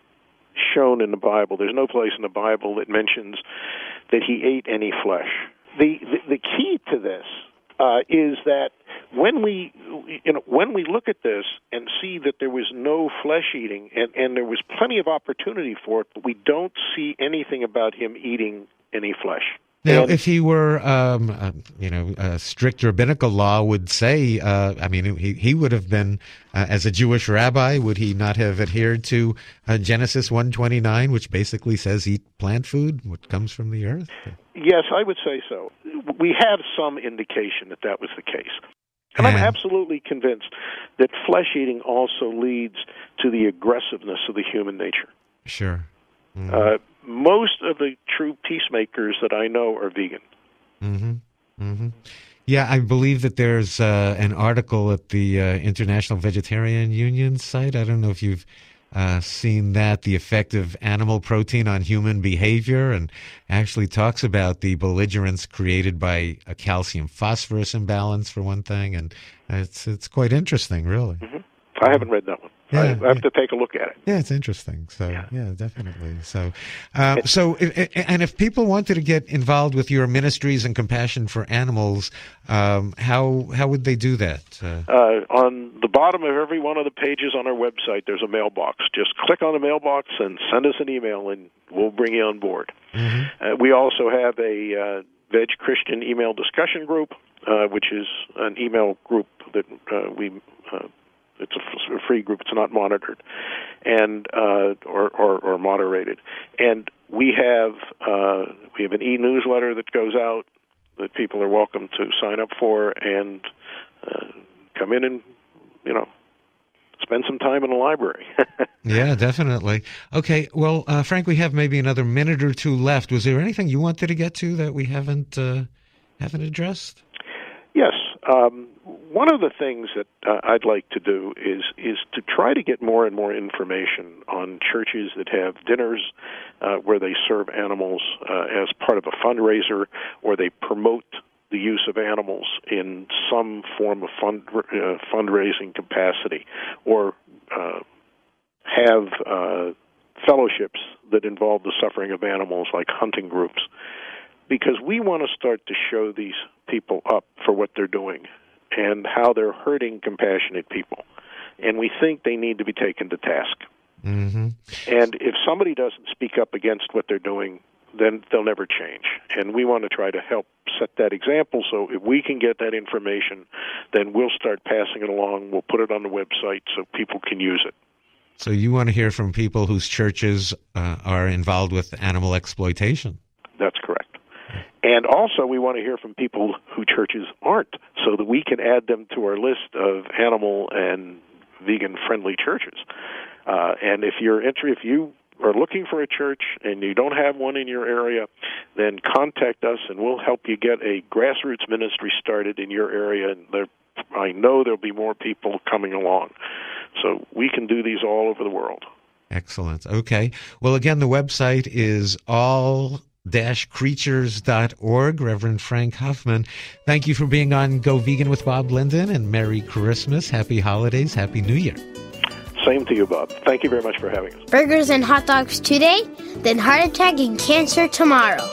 F: shown in the Bible, there's no place in the Bible that mentions that he ate any flesh. The the, the key to this uh, is that when we you know when we look at this and see that there was no flesh eating and, and there was plenty of opportunity for it, but we don't see anything about him eating any flesh.
A: Now,
F: And-
A: if he were, um, uh, you know, a strict rabbinical law would say, uh, I mean, he, he would have been, uh, as a Jewish rabbi, would he not have adhered to uh, Genesis one twenty-nine, which basically says eat plant food, what comes from the earth?
F: Yes, I would say so. We have some indication that that was the case. And I'm
A: And-
F: absolutely convinced that flesh eating also leads to the aggressiveness of the human nature.
A: Sure. Mm-hmm.
F: Uh, most of the true peacemakers that I know are vegan.
A: Mm-hmm. Mm-hmm. Yeah, I believe that there's uh, an article at the uh, International Vegetarian Union site. I don't know if you've uh, seen that, the effect of animal protein on human behavior, and actually talks about the belligerence created by a calcium-phosphorus imbalance, for one thing, and it's it's quite interesting, really.
F: Mm-hmm. I haven't read that one.
A: Yeah,
F: I have
A: yeah.
F: to take a look at it.
A: Yeah, it's interesting. So, yeah,
F: Yeah.
A: definitely. So, uh, so, if, and if people wanted to get involved with your ministries and compassion for animals, um, how how would they do that? Uh,
F: Uh, on the bottom of every one of the pages on our website, there's a mailbox. Just click on the mailbox and send us an email, and we'll bring you on board.
A: mm-hmm.
F: Uh, we also have a uh, Veg Christian email discussion group, uh, which is an email group that uh, we. Uh, It's a, f- a free group. It's not monitored, and uh, or, or, or moderated. And we have uh, we have an e-newsletter that goes out that people are welcome to sign up for and uh, come in and you know spend some time in the library.
A: Yeah, definitely. Okay, well, uh, Frank, we have maybe another minute or two left. Was there anything you wanted to get to that we haven't uh, haven't addressed?
F: Yes. Um, one of the things that uh, I'd like to do is is to try to get more and more information on churches that have dinners uh, where they serve animals uh, as part of a fundraiser, or they promote the use of animals in some form of fund, uh, fundraising capacity, or uh, have uh, fellowships that involve the suffering of animals, like hunting groups. Because we want to start to show these people up for what they're doing and how they're hurting compassionate people. And we think they need to be taken to task.
A: Mm-hmm.
F: And if somebody doesn't speak up against what they're doing, then they'll never change. And we want to try to help set that example, so if we can get that information, then we'll start passing it along. We'll put it on the website so people can use it.
A: So you want to hear from people whose churches uh, are involved with animal exploitation?
F: That's correct. And also, we want to hear from people who churches aren't, so that we can add them to our list of animal and vegan-friendly churches. Uh, and if you're inter- if you are looking for a church and you don't have one in your area, then contact us, and we'll help you get a grassroots ministry started in your area. And there, I know there'll be more people coming along. So we can do these all over the world.
A: Excellent. Okay. Well, again, the website is all dash creatures dot org. Reverend Frank Huffman, thank you for being on Go Vegan with Bob Linden, and Merry Christmas, Happy Holidays, Happy New Year.
F: Same to you, Bob. Thank you very much for having us.
C: Burgers and hot dogs today, then heart attack and cancer tomorrow.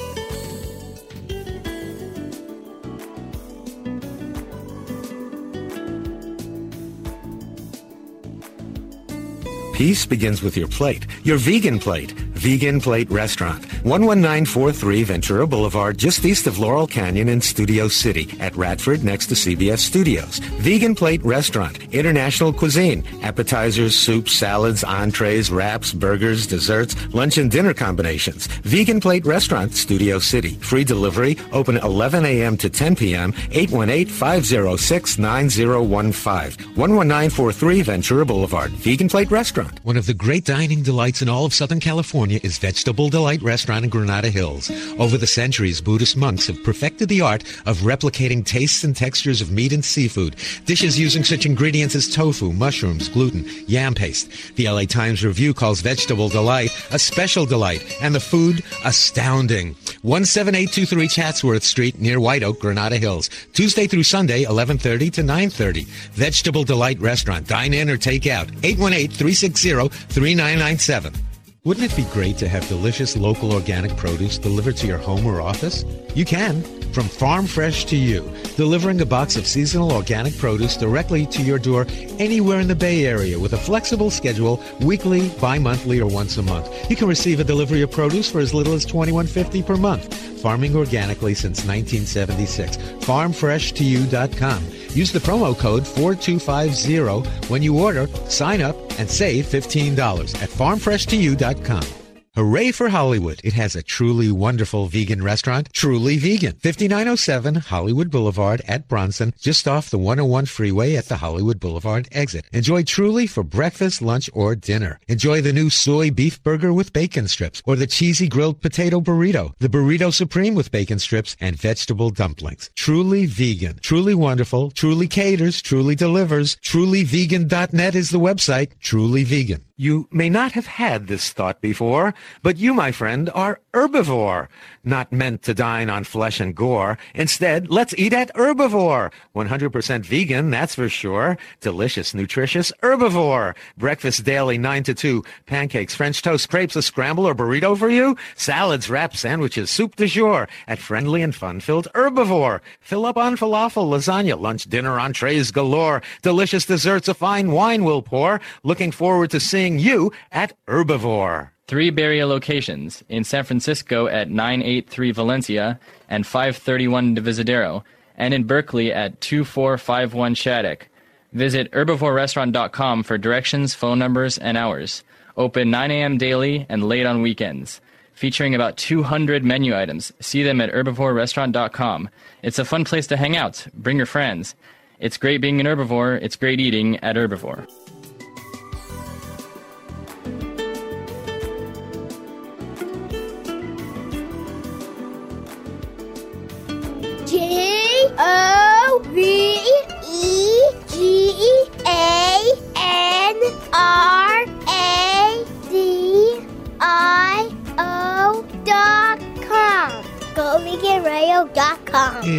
D: Peace begins with your plate, your vegan plate. Vegan Plate Restaurant, one one nine four three Ventura Boulevard, just east of Laurel Canyon in Studio City, at Radford next to C B S Studios. Vegan Plate Restaurant, international cuisine, appetizers, soups, salads, entrees, wraps, burgers, desserts, lunch and dinner combinations. Vegan Plate Restaurant, Studio City. Free delivery, open eleven a.m. to ten p.m., eight one eight, five oh six, nine oh one five. one one nine four three Ventura Boulevard, Vegan Plate Restaurant.
A: One of the great dining delights in all of Southern California is Vegetable Delight Restaurant in Granada Hills. Over the centuries, Buddhist monks have perfected the art of replicating tastes and textures of meat and seafood. Dishes using such ingredients as tofu, mushrooms, gluten, yam paste. The L A Times Review calls Vegetable Delight a special delight, and the food astounding. one seven eight two three Chatsworth Street, near White Oak, Granada Hills. Tuesday through Sunday, eleven thirty to nine thirty. Vegetable Delight Restaurant. Dine in or take out. eight one eight, three six zero, three nine nine seven. Wouldn't it be great to have delicious local organic produce delivered to your home or office? You can. From Farm Fresh to You, delivering a box of seasonal organic produce directly to your door anywhere in the Bay Area with a flexible schedule, weekly, bi-monthly, or once a month. You can receive a delivery of produce for as little as twenty-one fifty per month. Farming organically since nineteen seventy-six. farm fresh to you dot com. Use the promo code four two five zero when you order, sign up, and save fifteen dollars at farm fresh to you dot com. Hooray for Hollywood. It has a truly wonderful vegan restaurant, Truly Vegan, fifty-nine oh seven Hollywood Boulevard at Bronson, just off the one oh one freeway at the Hollywood Boulevard exit. Enjoy Truly for breakfast, lunch, or dinner. Enjoy the new soy beef burger with bacon strips, or the cheesy grilled potato burrito, the burrito supreme with bacon strips, and vegetable dumplings. Truly Vegan, truly wonderful, truly caters, truly delivers. truly vegan dot net is the website. Truly Vegan.
D: You may not have had this thought before, but you, my friend, are herbivore. Not meant to dine on flesh and gore. Instead, let's eat at Herbivore. one hundred percent vegan, that's for sure. Delicious, nutritious Herbivore. Breakfast daily, nine to two. Pancakes, French toast, crepes, a scramble, or burrito for you? Salads, wraps, sandwiches, soup du jour. At friendly and fun-filled Herbivore. Fill up on falafel, lasagna, lunch, dinner, entrees galore. Delicious desserts, a fine wine will pour. Looking forward to seeing you at Herbivore.
G: Three Bay Area locations, in San Francisco at nine eighty-three Valencia and five thirty-one Divisadero, and in Berkeley at two four five one Shattuck. Visit herbivore restaurant dot com for directions, phone numbers, and hours. Open nine a.m. daily and late on weekends. Featuring about two hundred menu items. See them at herbivore restaurant dot com. It's a fun place to hang out. Bring your friends. It's great being an herbivore. It's great eating at Herbivore.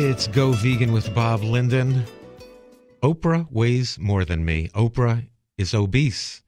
A: It's Go Vegan with Bob Linden. Oprah weighs more than me. Oprah is obese.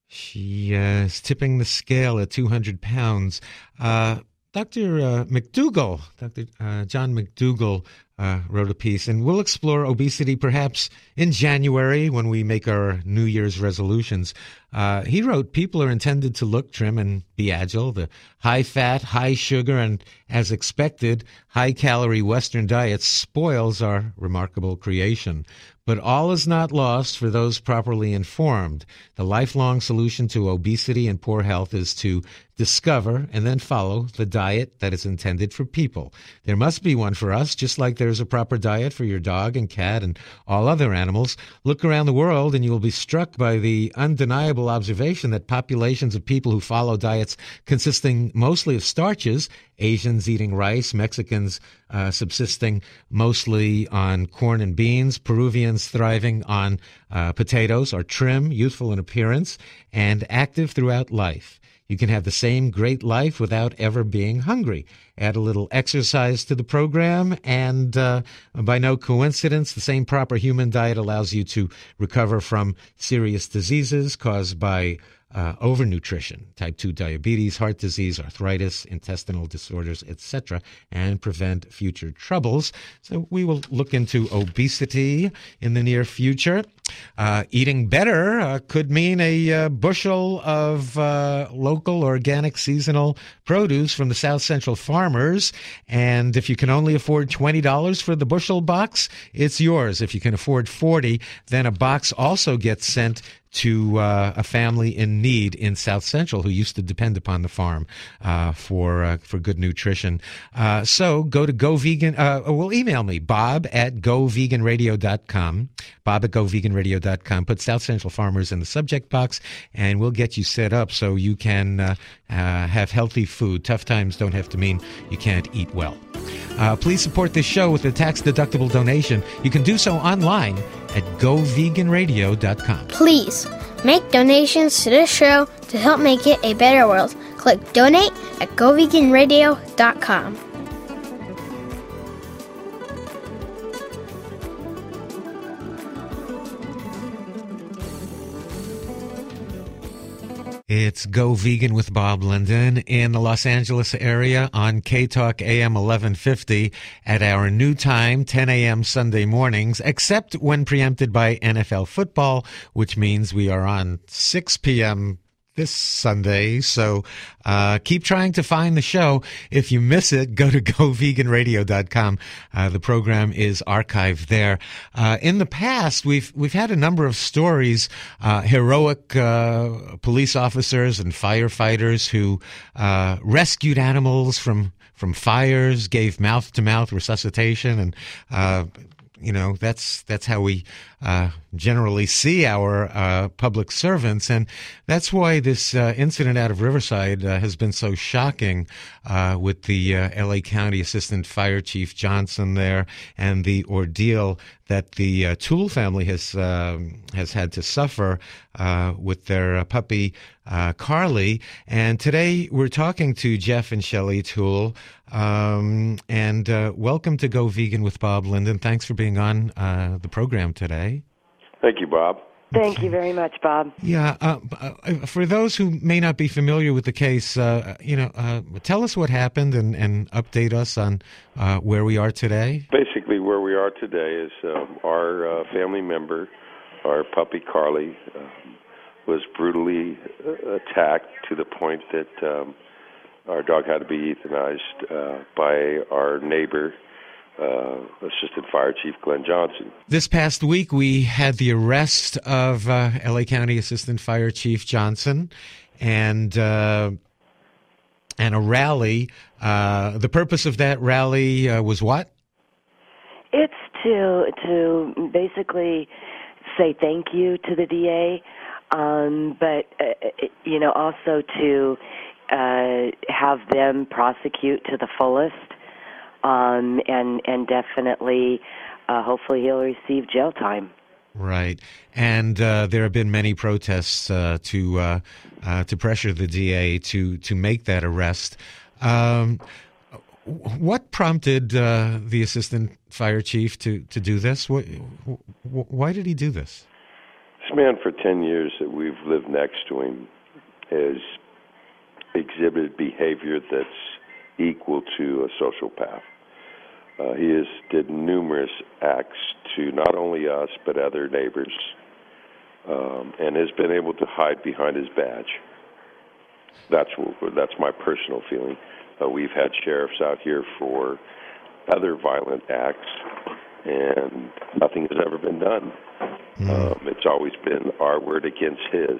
A: She uh, is tipping the scale at two hundred pounds. Uh, Doctor Uh, McDougall, Doctor Uh, John McDougall, uh, wrote a piece, and we'll explore obesity perhaps in January when we make our New Year's resolutions. Uh, he wrote, people are intended to look trim and be agile. The high-fat, high-sugar, and, as expected, high-calorie Western diet spoils our remarkable creation. But all is not lost for those properly informed. The lifelong solution to obesity and poor health is to discover and then follow the diet that is intended for people. There must be one for us, just like there's a proper diet for your dog and cat and all other animals. Look around the world and you will be struck by the undeniable observation that populations of people who follow diets consisting mostly of starches, Asians eating rice, Mexicans uh, subsisting mostly on corn and beans, Peruvians thriving on uh, potatoes, are trim, youthful in appearance, and active throughout life. You can have the same great life without ever being hungry. Add a little exercise to the program, and uh, by no coincidence, the same proper human diet allows you to recover from serious diseases caused by uh, overnutrition, type two diabetes, heart disease, arthritis, intestinal disorders, et cetera, and prevent future troubles. So we will look into obesity in the near future. Uh, eating better uh, could mean a uh, bushel of uh, local, organic, seasonal produce from the South Central farmers. And if you can only afford twenty dollars for the bushel box, it's yours. If you can afford forty dollars, then a box also gets sent to uh, a family in need in South Central who used to depend upon the farm uh, for uh, for good nutrition. Uh, so go to Go Vegan. Uh, well, email me, Bob at go vegan radio dot com. Bob at go vegan radio dot com. Put South Central Farmers in the subject box, and we'll get you set up so you can uh, uh, have healthy food. Tough times don't have to mean you can't eat well. Uh, please support this show with a tax-deductible donation. You can do so online at go vegan radio dot com.
C: Please make donations to this show to help make it a better world. Click donate at go vegan radio dot com.
A: It's Go Vegan with Bob Linden in the Los Angeles area on K-Talk A M eleven fifty at our new time, ten a.m. Sunday mornings, except when preempted by N F L football, which means we are on six p.m. this Sunday. So uh, keep trying to find the show. If you miss it, go to go vegan radio dot com. Uh, the program is archived there. Uh, in the past, we've we've had a number of stories, uh, heroic uh, police officers and firefighters who uh, rescued animals from from fires, gave mouth-to-mouth resuscitation, and uh, you know, that's that's how we uh, generally see our uh, public servants. And that's why this uh, incident out of Riverside uh, has been so shocking uh, with the uh, L A County Assistant Fire Chief Johnson there and the ordeal that the uh, Toole family has uh, has had to suffer uh, with their uh, puppy uh, Carly. And today we're talking to Jeff and Shelley Toole. Um, and uh, welcome to Go Vegan with Bob Linden. Thanks for being on uh, the program today.
H: Thank you, Bob.
I: Thank you very much, Bob.
A: Yeah, uh, uh, for those who may not be familiar with the case, uh, you know, uh, tell us what happened and, and update us on uh, where we are today.
H: Basically, where we are today is um, our uh, family member, our puppy Carly, um, was brutally uh, attacked to the point that um, our dog had to be euthanized uh, by our neighbor, Uh, Assistant Fire Chief Glenn Johnson.
A: This past week, we had the arrest of uh, L A County Assistant Fire Chief Johnson and uh, and a rally. Uh, the purpose of that rally uh, was what?
I: It's to to basically say thank you to the D A, um, but uh, you know also to uh, have them prosecute to the fullest. Um, and and definitely, uh, hopefully, he'll receive jail time.
A: Right, and uh, there have been many protests uh, to uh, uh, to pressure the D A to to make that arrest. Um, What prompted uh, the assistant fire chief to, to do this? What, why did he do this?
H: This man, for ten years that we've lived next to him, has exhibited behavior that's equal to a sociopath. Uh, he has did numerous acts to not only us but other neighbors, um, and has been able to hide behind his badge. That's that's my personal feeling. Uh, we've had sheriffs out here for other violent acts, and nothing has ever been done. Mm. Um, it's always been our word against his.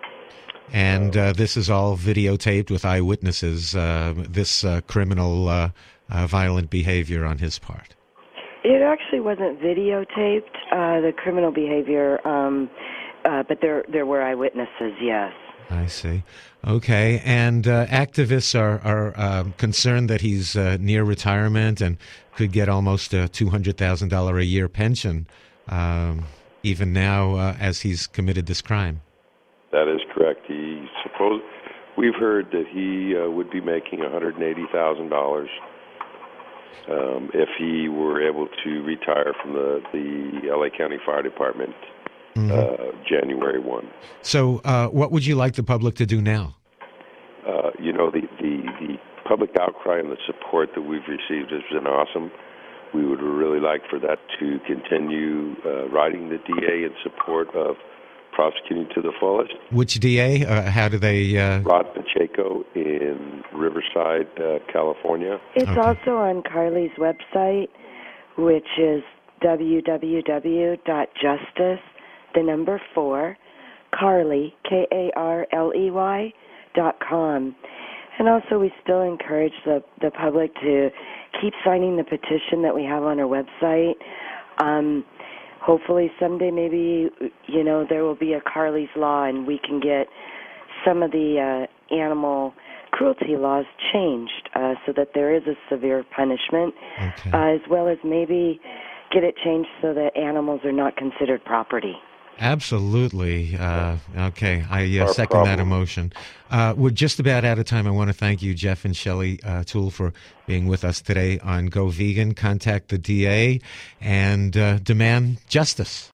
A: And uh, this is all videotaped with eyewitnesses, uh, this uh, criminal uh, uh, violent behavior on his part.
I: It actually wasn't videotaped, uh, the criminal behavior, um, uh, but there there were eyewitnesses, yes.
A: I see. Okay. And uh, activists are, are uh, concerned that he's uh, near retirement and could get almost a two hundred thousand dollars a year pension, um, even now uh, as he's committed this crime.
H: That is correct. He suppose we've heard that he uh, would be making one hundred eighty thousand dollars um, if he were able to retire from the, the L A County Fire Department mm-hmm. uh, January first.
A: So uh, what would you like the public to do now?
H: Uh, you know, the, the, the public outcry and the support that we've received has been awesome. We would really like for that to continue, uh, writing the D A in support of prosecuting to the fullest.
A: Which D A? Uh, how do they... Uh...
H: Rod Pacheco in Riverside, uh, California.
I: It's
A: okay.
I: also on Carly's website, which is w w w dot justice, the number four, Carly, K A R L E Y, dot com. And also we still encourage the, the public to keep signing the petition that we have on our website. Um, hopefully someday maybe, you know, there will be a Carly's Law and we can get some of the uh, animal cruelty laws changed uh, so that there is a severe punishment,
A: okay.
I: uh, as well as maybe get it changed so that animals are not considered property.
A: Absolutely. Uh, okay, I uh, second
H: problem.
A: that emotion. Uh, we're just about out of time. I want to thank you, Jeff and Shelley uh, Toole, for being with us today on Go Vegan. Contact the D A and uh, demand justice.